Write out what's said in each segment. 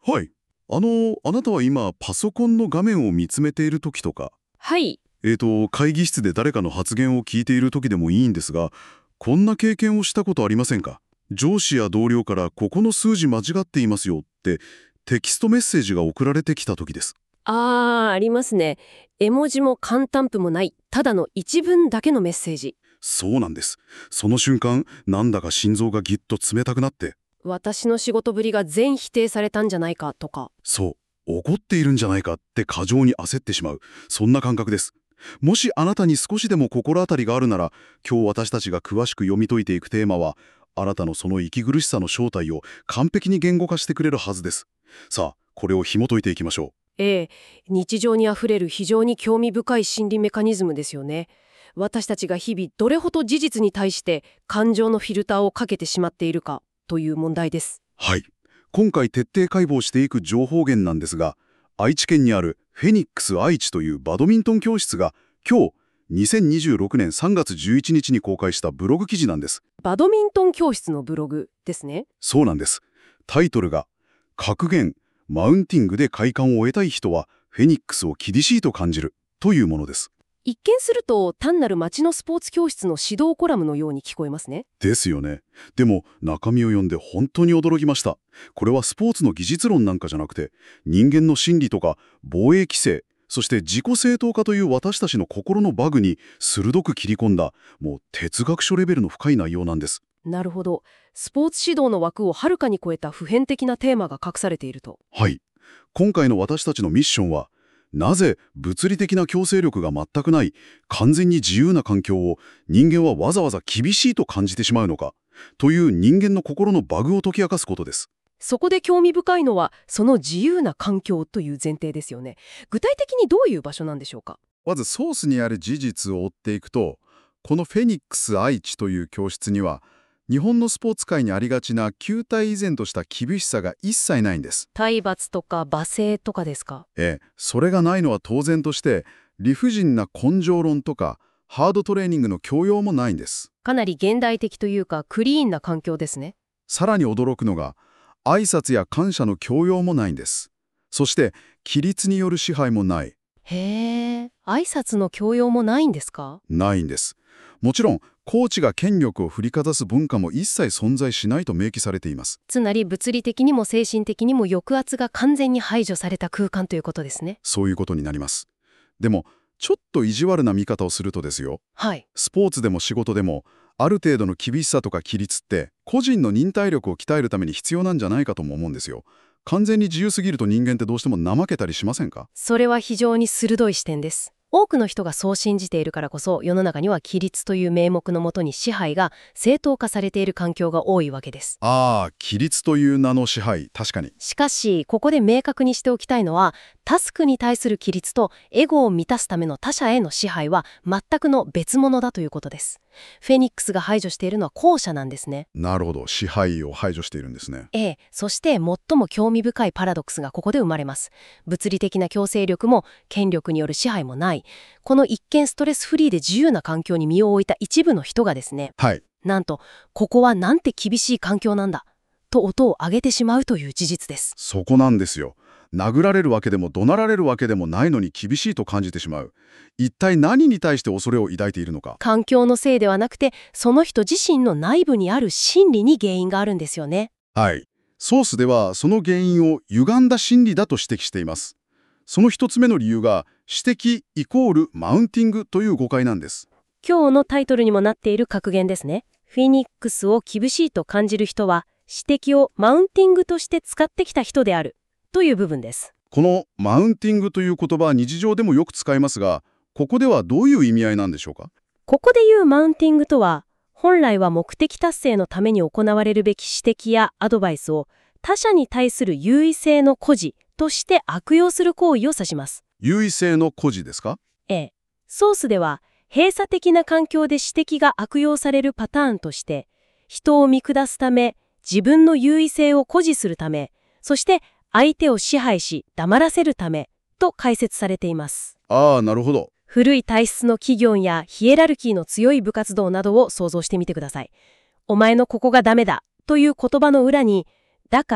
はい。あなたは今、パソコンの画面を見つめている時とか、 はい。 会議室で誰かの発言を聞いている時でもいいんですが、こんな経験をしたことありませんか？上司や同僚からここの数字間違っていますよってテキストメッセージが送られてきた時です。 ありますね。絵文字も簡単譜もない、ただの一文だけのメッセージ。 そうなんです。その瞬間、なんだか心臓がぎっと冷たくなって、 私の仕事ぶりが全否定されたんじゃないかとか。 そう、怒っているんじゃないかって過剰に焦ってしまう。そんな感覚です。もしあなたに少しでも心当たりがあるなら、今日私たちが詳しく読み解いていくテーマは、あなたのその息苦しさの正体を完璧に言語化してくれるはずです。さあ、これを紐解いていきましょええ、日常にあふれる非常に興味深い心理メカニズムですよね。私たちが日々どれほど事実に対して感情のフィルターをかけてしまっているかという問題です。 う。はい。今回徹底解剖していく情報源なんですが、愛知県にあるフェニックス愛知というバドミントン教室が今日、2026年3月11日に公開したブログ記事なんです。 バドミントン教室のブログですね。 そうなんです。タイトルが、格言、マウンティングで快感を得たい人は、フェニックスを厳しいと感じる、というものです。 一見すると単なる街のスポーツ教室の指導コラムのように聞こえますね。 ですよね。でも、中身を読んで本当に驚きました。これはスポーツの技術論なんかじゃなくて、人間の心理とか、防衛規制、そして自己正当化という私たちの心のバグに鋭く切り込んだ、もう哲学書レベルの深い内容なんです。 なるほど。スポーツ指導の枠をはるかに超えた普遍的なテーマが隠されていると。 はい。今回の私たちのミッションは、なぜ物理的な強制力が全くない完全に自由な環境を人間はわざわざ厳しいと感じてしまうのかという人間の心のバグを解き明かすことです。 そこで興味深いのは、その自由な環境という前提ですよね。具体的にどういう場所なんでしょうか？ まずソースにある事実を追っていくと、このフェニックス愛知という教室には、日本のスポーツ界にありがちな球体依然とした厳しさが一切ないんです。 体罰とか罵声とかですか？ それがないのは当然として、理不尽な根性論とか、ハードトレーニングの強要もないんです。 かなり現代的というかクリーンな環境ですね。 さらに驚くのが、挨拶や感謝の強要もないんです。そして、規律による支配もない。 へえ、挨拶の強要もないんですか？ ないんです。もちろん、コーチが権力を振りかざす文化も一切存在しないと明記されています。 つまり物理的にも精神的にも抑圧が完全に排除された空間ということですね。 そういうことになります。でも、ちょっと意地悪な見方をするとですよ。 はい。 スポーツでも仕事でも、ある程度の厳しさとか規律って、個人の忍耐力を鍛えるために必要なんじゃないかとも思うんですよ。完全に自由すぎると人間ってどうしても怠けたりしませんか？ それは非常に鋭い視点です。多くの人がそう信じているからこそ、世の中には規律という名目のもとに支配が正当化されている環境が多いわけです。 規律という名の支配、確かに。 しかし、ここで明確にしておきたいのは、タスクに対する規律とエゴを満たすための他者への支配は全くの別物だということです。フェニックスが排除しているのは後者なんですね。 なるほど、支配を排除しているんですね。 そして最も興味深いパラドックスがここで生まれます。物理的な強制力も権力による支配もない。この一見ストレスフリーで自由な環境に身を置いた一部の人がですね、 はい。 なんと、ここはなんて厳しい環境なんだ、と音を上げてしまうという事実です。 そこなんですよ。殴られるわけでも怒鳴られるわけでもないのに厳しいと感じてしまう。一体何に対して恐れを抱いているのか。 環境のせいではなくて、その人自身の内部にある心理に原因があるんですよね。 はい。ソースではその原因を歪んだ心理だと指摘しています。その一つ目の理由が、指摘イコールマウンティングという誤解なんです。 今日のタイトルにもなっている格言ですね。フェニックスを厳しいと感じる人は、指摘をマウンティングとして使ってきた人であるという部分です。 このマウンティングという言葉は日常でもよく使いますが、ここではどういう意味合いなんでしょうか？ ここで言うマウンティングとは、本来は目的達成のために行われるべき指摘やアドバイスを他者に対する優位性の誇示として悪用する行為を指します。 優位性の誇示ですか？ ソースでは、閉鎖的な環境で指摘が悪用されるパターンとして、人を見下すため、自分の優位性を誇示するため、そして相手を支配し黙らせるためと解説されています。 なるほど。 古い体質の企業やヒエラルキーの強い部活動などを想像してみてください。お前のここがダメだという言葉の裏に、だから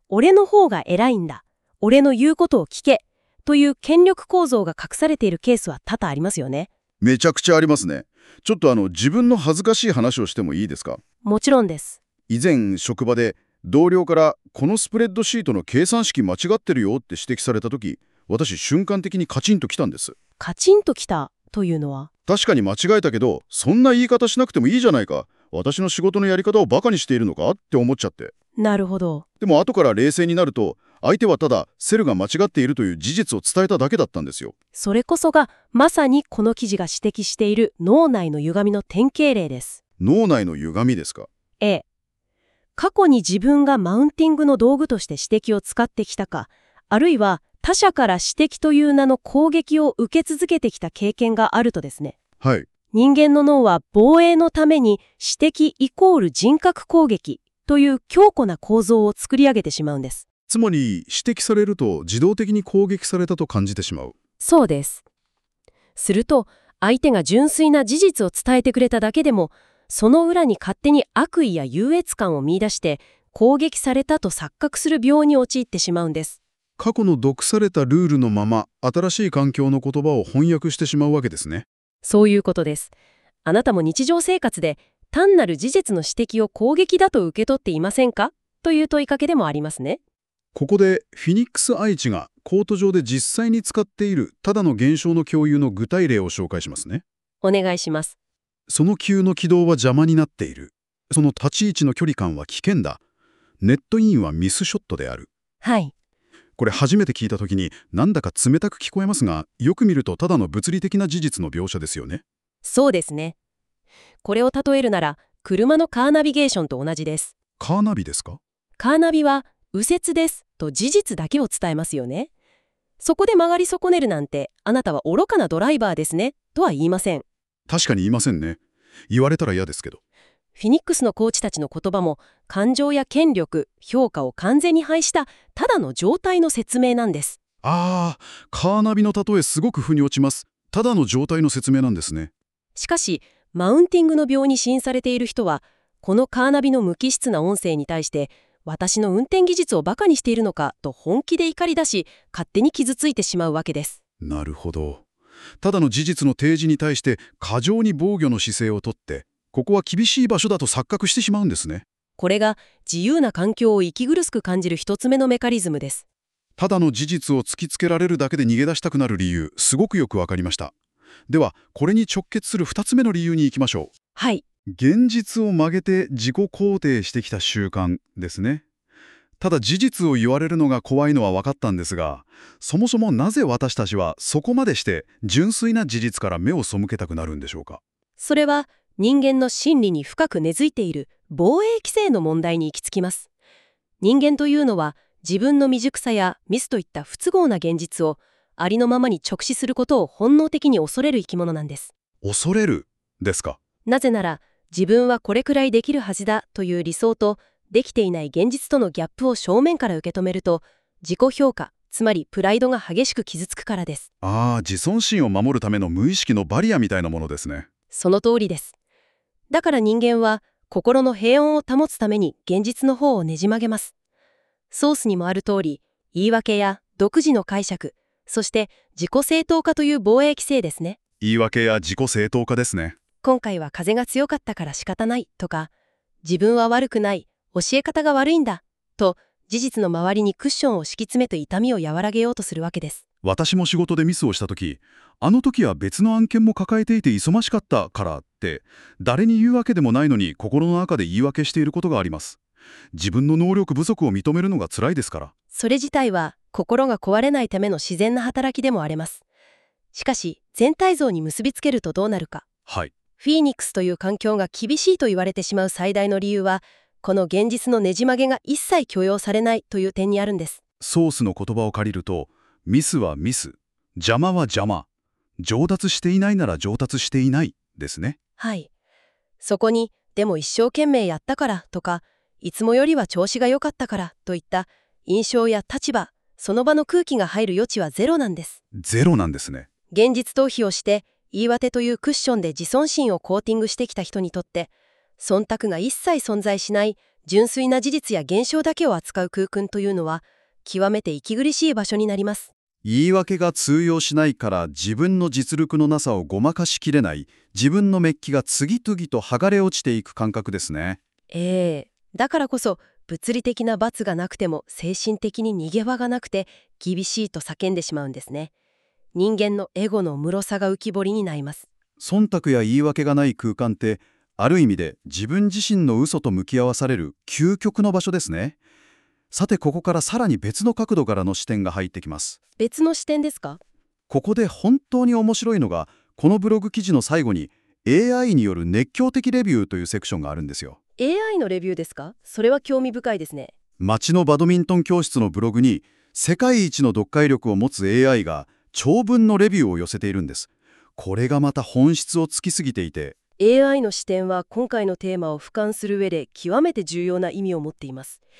俺の方が偉いんだ、俺の言うことを聞けという権力構造が隠されているケースは多々ありますよね。 めちゃくちゃありますね。ちょっと自分の恥ずかしい話をしてもいいですか？ もちろんです。 以前職場で同僚からこのスプレッドシートの計算式間違ってるよって指摘された時、私瞬間的にカチンときたんです。 カチンときたというのは？ 確かに間違えたけど、そんな言い方しなくてもいいじゃないか。私の仕事のやり方をバカにしているのかって思っちゃって。 なるほど。 でも後から冷静になると、相手はただセルが間違っているという事実を伝えただけだったんですよ。 それこそがまさにこの記事が指摘している脳内の歪みの典型例です。 脳内の歪みですか？ ええ。過去に自分がマウンティングの道具として指摘を使ってきたか、あるいは他者から指摘という名の攻撃を受け続けてきた経験があるとですね。 はい。 人間の脳は防衛のために指摘イコール人格攻撃という強固な構造を作り上げてしまうんです。 つまり指摘されると自動的に攻撃されたと感じてしまう。 そうです。すると、相手が純粋な事実を伝えてくれただけでも、その裏に勝手に悪意や優越感を見出して攻撃されたと錯覚する病に陥ってしまうんです。 過去の毒されたルールのまま新しい環境の言葉を翻訳してしまうわけですね。 そういうことです。あなたも日常生活で単なる事実の指摘を攻撃だと受け取っていませんかという問いかけでもありますね。 ここでフィニックス愛知がコート上で実際に使っているただの現象の共有の具体例を紹介しますね。 お願いします。 その球の軌道は邪魔になっている。その立ち位置の距離感は危険だ。ネットインはミスショットである。 はい。 これ初めて聞いた時になんだか冷たく聞こえますが、よく見るとただの物理的な事実の描写ですよね。 そうですね。これを例えるなら、車のカーナビゲーションと同じです。 カーナビですか？ カーナビは右折ですと事実だけを伝えますよね。そこで曲がり損ねるなんて、あなたは愚かなドライバーですねとは言いません。 確かに言いませんね。言われたら嫌ですけど。 フィニックスのコーチたちの言葉も、感情や権力、評価を完全に排したただの状態の説明なんです。 カーナビの例えすごく腑に落ちます。ただの状態の説明なんですね。 しかし、マウンティングの病に死因されている人は、このカーナビの無機質な音声に対して、私の運転技術をバカにしているのかと本気で怒り出し、勝手に傷ついてしまうわけです。 なるほど。ただの事実の提示に対して過剰に防御の姿勢をとって、ここは厳しい場所だと錯覚してしまうんですね。 これが自由な環境を息苦しく感じる一つ目のメカニズムです。 ただの事実を突きつけられるだけで逃げ出したくなる理由、すごくよくわかりました。では、これに直結する2つ目の理由に行きましょう。 はい。 現実を曲げて自己肯定してきた習慣ですね。ただ事実を言われるのが怖いのは分かったんですが、そもそもなぜ私たちはそこまでして純粋な事実から目を背けたくなるんでしょうか。 それは人間の心理に深く根付いている防衛規制の問題に行き着きます。人間というのは自分の未熟さやミスといった不都合な現実をありのままに直視することを本能的に恐れる生き物なんです。 恐れるですか。 なぜなら自分はこれくらいできるはずだという理想とできていない現実とのギャップを正面から受け止めると、自己評価、つまりプライドが激しく傷つくからです。 自尊心を守るための無意識のバリアみたいなものですね。 その通りです。だから人間は心の平穏を保つために現実の方をねじ曲げます。ソースにもある通り、言い訳や独自の解釈、そして自己正当化という防衛規制ですね。 言い訳や自己正当化ですね。 今回は風が強かったから仕方ないとか、自分は悪くない、教え方が悪いんだと事実の周りにクッションを敷き詰めて痛みを和らげようとするわけです。 私も仕事でミスをした時、あの時は別の案件も抱えていて忙しかったからって誰に言うわけでもないのに心の中で言い訳していることがあります。自分の能力不足を認めるのが辛いですから。 それ自体は心が壊れないための自然な働きでもあります。しかし全体像に結びつけるとどうなるか。 はい。 フィーニックスという環境が厳しいと言われてしまう最大の理由は、この現実のねじ曲げが一切許容されないという点にあるんです。 ソースの言葉を借りると、ミスはミス、邪魔は邪魔、上達していないなら上達していないですね。 はい。そこに、でも一生懸命やったからとか、いつもよりは調子が良かったからといった印象や立場、その場の空気が入る余地はゼロなんです。 ゼロなんですね。 現実逃避をして言い訳というクッションで自尊心をコーティングしてきた人にとって、忖度が一切存在しない純粋な事実や現象だけを扱う空間というのは、極めて息苦しい場所になります。 言い訳が通用しないから自分の実力のなさをごまかしきれない、自分のメッキが次々と剥がれ落ちていく感覚ですね。 だからこそ、物理的な罰がなくても精神的に逃げ場がなくて厳しいと叫んでしまうんですね。人間のエゴの脆さが浮き彫りになります。 忖度や言い訳がない空間って、ある意味で自分自身の嘘と向き合わされる究極の場所ですね。さて、ここからさらに別の角度からの視点が入ってきます。 別の視点ですか？ ここで本当に面白いのが、このブログ記事の最後に AI による熱狂的レビューというセクションがあるんですよ。 AI のレビューですか？それは興味深いですね。 街のバドミントン教室のブログに世界一の読解力を持つ AI が長文のレビューを寄せているんです。これがまた本質を突きすぎていて、 AI の視点は今回のテーマを俯瞰する上で極めて重要な意味を持っています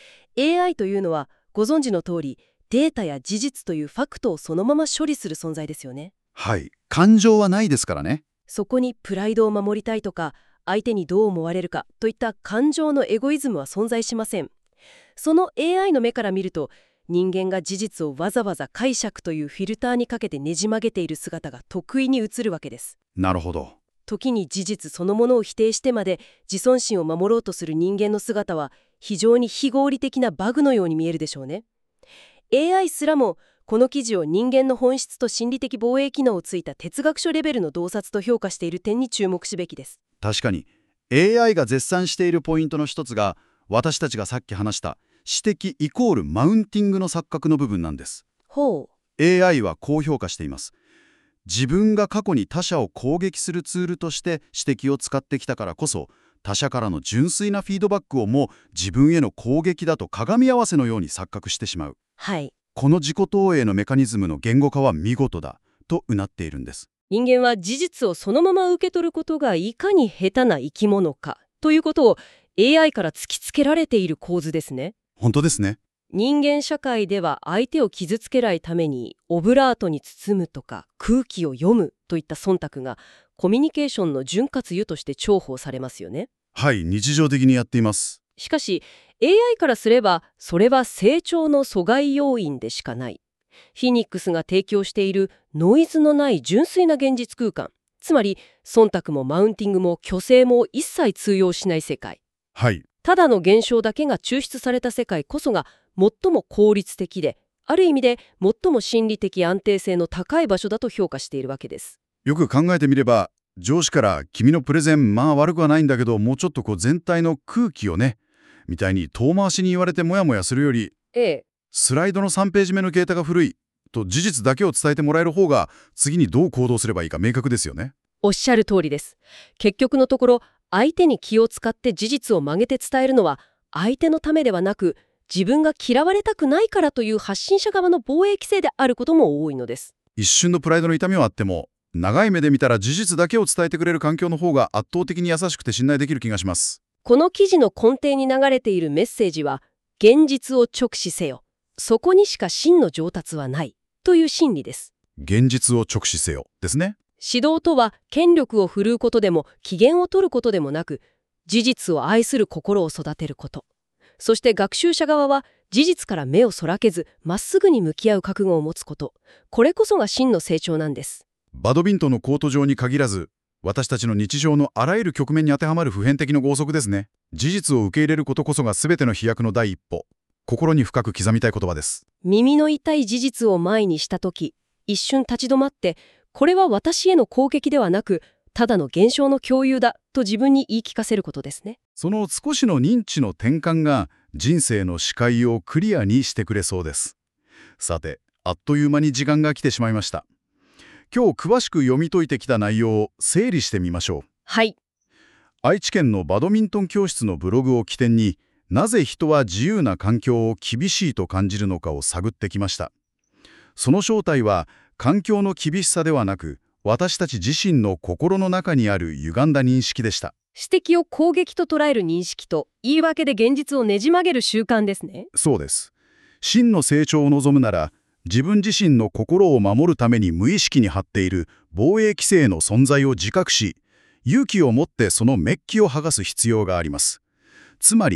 。AI というのはご存知の通り、データや事実というファクトをそのまま処理する存在ですよね。 はい、感情はないですからね。 そこにプライドを守りたいとか、相手にどう思われるかといった感情のエゴイズムは存在しません。その AI の目から見ると、人間が事実をわざわざ解釈というフィルターにかけてねじ曲げている姿が得意に映るわけです。 なるほど。 時に事実そのものを否定してまで自尊心を守ろうとする人間の姿は非常に非合理的なバグのように見えるでしょうね。AI すらもこの記事を人間の本質と心理的防衛機能をついた哲学書レベルの洞察と評価している点に注目すべきです。 確かに AI が絶賛しているポイントの一つが、私たちがさっき話した指摘イコールマウンティングの錯覚の部分なんです。 ほう。 AI はこう評価しています。自分が過去に他者を攻撃するツールとして指摘を使ってきたからこそ、他者からの純粋なフィードバックをも自分への攻撃だと鏡合わせのように錯覚してしまう。 はい。 この自己投影のメカニズムの言語化は見事だとうなっているんです。 人間は事実をそのまま受け取ることがいかに下手な生き物かということを AI から突きつけられている構図ですね。 本当ですね。 人間社会では相手を傷つけないためにオブラートに包むとか空気を読むといった忖度がコミュニケーションの潤滑油として重宝されますよね。 はい、日常的にやっています。 しかし AI からすればそれは成長の阻害要因でしかない。フィニックスが提供しているノイズのない純粋な現実空間、つまり忖度もマウンティングも虚勢も一切通用しない世界。 はい。 ただの現象だけが抽出された世界こそが最も効率的で、ある意味で最も心理的安定性の高い場所だと評価しているわけです。 よく考えてみれば、上司から君のプレゼンまあ悪くはないんだけど、もうちょっと全体の空気をね、みたいに遠回しに言われてモヤモヤするより、スライドの3ページ目のデータが古いと事実だけを伝えてもらえる方が、次にどう行動すればいいか明確ですよね。 おっしゃる通りです。結局のところ、相手に気を使って事実を曲げて伝えるのは相手のためではなく、自分が嫌われたくないからという発信者側の防衛規制であることも多いのです。 一瞬のプライドの痛みはあっても、長い目で見たら事実だけを伝えてくれる環境の方が圧倒的に優しくて信頼できる気がします。 この記事の根底に流れているメッセージは、現実を直視せよ。そこにしか真の上達はない。という心理です。 現実を直視せよですね。 指導とは権力を振るうことでも機嫌を取ることでもなく、事実を愛する心を育てること。そして学習者側は事実から目をそらけず、まっすぐに向き合う覚悟を持つこと。これこそが真の成長なんです。 バドミントンのコート上に限らず、私たちの日常のあらゆる局面に当てはまる普遍的な法則ですね。事実を受け入れることこそが全ての飛躍の第一歩。心に深く刻みたい言葉です。 耳の痛い事実を前にしたとき、一瞬立ち止まって、これは私への攻撃ではなく、ただの現象の共有だと自分に言い聞かせることですね。 その少しの認知の転換が人生の視界をクリアにしてくれそうです。さて、あっという間に時間が来てしまいました。今日詳しく読み解いてきた内容を整理してみましょう。 はい。 愛知県のバドミントン教室のブログを起点に、なぜ人は自由な環境を厳しいと感じるのかを探ってきました。その正体は、環境の厳しさではなく、私たち自身の心の中にある歪んだ認識でした。 指摘を攻撃と捉える認識と、言い訳で現実をねじ曲げる習慣ですね。 そうです。真の成長を望むなら、自分自身の心を守るために無意識に張っている防衛規制の存在を自覚し、勇気を持ってそのメッキを剥がす必要があります。つまり、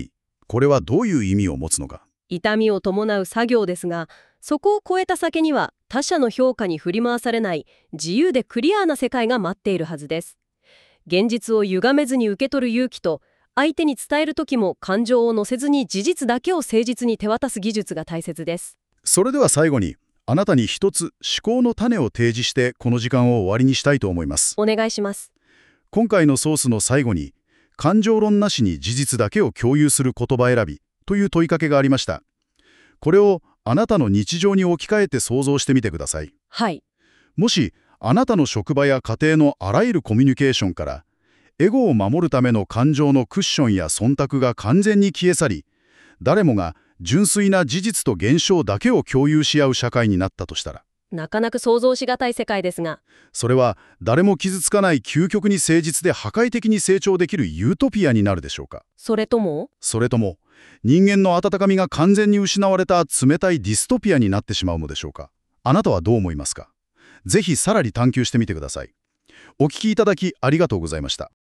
これはどういう意味を持つのか。 痛みを伴う作業ですが、そこを超えた先には他者の評価に振り回されない自由でクリアな世界が待っているはずです。現実を歪めずに受け取る勇気と、相手に伝える時も感情を乗せずに事実だけを誠実に手渡す技術が大切です。 それでは最後に、あなたに一つ思考の種を提示してこの時間を終わりにしたいと思います。 お願いします。 今回のソースの最後に、感情論なしに事実だけを共有する言葉選びという問いかけがありました。これをあなたの日常に置き換えて想像してみてください。 はい。 もし、あなたの職場や家庭のあらゆるコミュニケーションから、エゴを守るための感情のクッションや忖度が完全に消え去り、誰もが純粋な事実と現象だけを共有し合う社会になったとしたら、 なかなか想像しがたい世界ですが、 それは誰も傷つかない究極に誠実で破壊的に成長できるユートピアになるでしょうか。 それとも人間の温かみが完全に失われた冷たいディストピアになってしまうのでしょうか。あなたはどう思いますか。ぜひさらに探求してみてください。お聞きいただきありがとうございました。